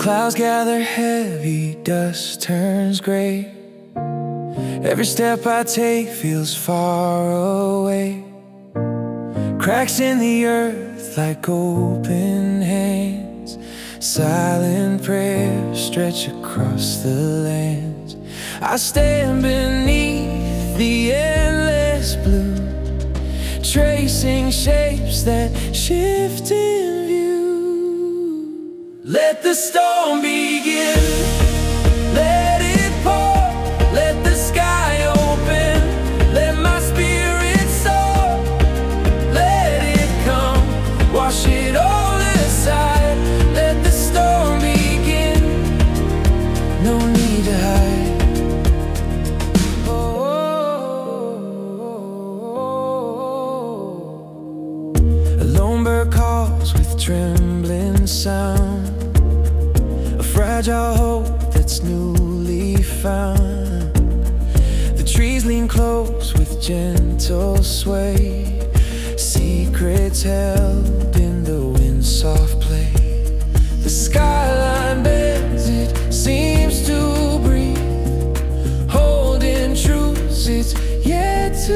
Clouds gather heavy, dust turns gray. Every step I take feels far away. Cracks in the earth like open hands. Silent prayers stretch across the lands. I stand beneath the endless blue, tracing shapes that shift in view. Let the storm begin. Let it pour. Let the sky open. Let my spirit soar. Let it come. Wash it all aside. Let the storm begin. No need to hide. A lone bird calls with trembling sound, a fragile hope that's newly found. The trees lean close with gentle sway, secrets held in the wind's soft play. The skyline bends, it seems to breathe, holding truths it's yet to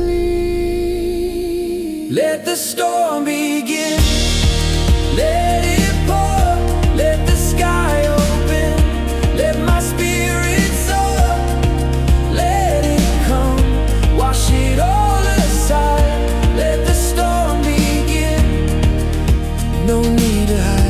leave. Let the storm begin. Let it pour. Let the sky open. Let my spirit soar. Let it come. Wash it all aside. Let the storm begin. No need to hide.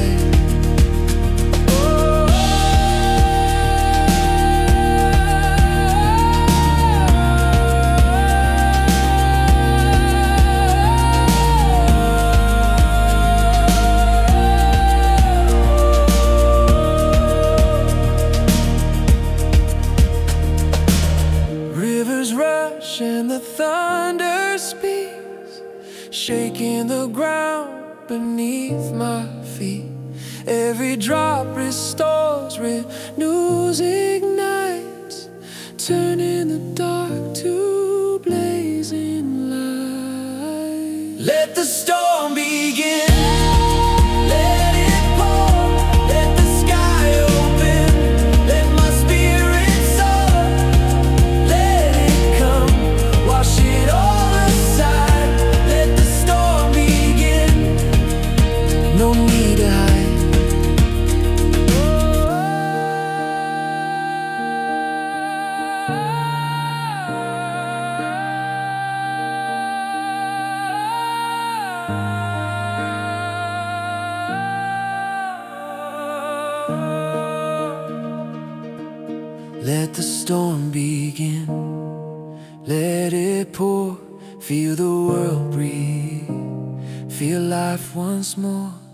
And the thunder speaks, shaking the ground beneath my feet. Every drop restores, renews, ignites, turning the dark to blazing light. Let the storm begin. Let it pour. Let the sky open. Let my spirit soar. Let it come. Wash it all aside. Let the storm begin. No need to hide. Let the storm begin. Let it pour. Feel the world breathe. Feel life once more.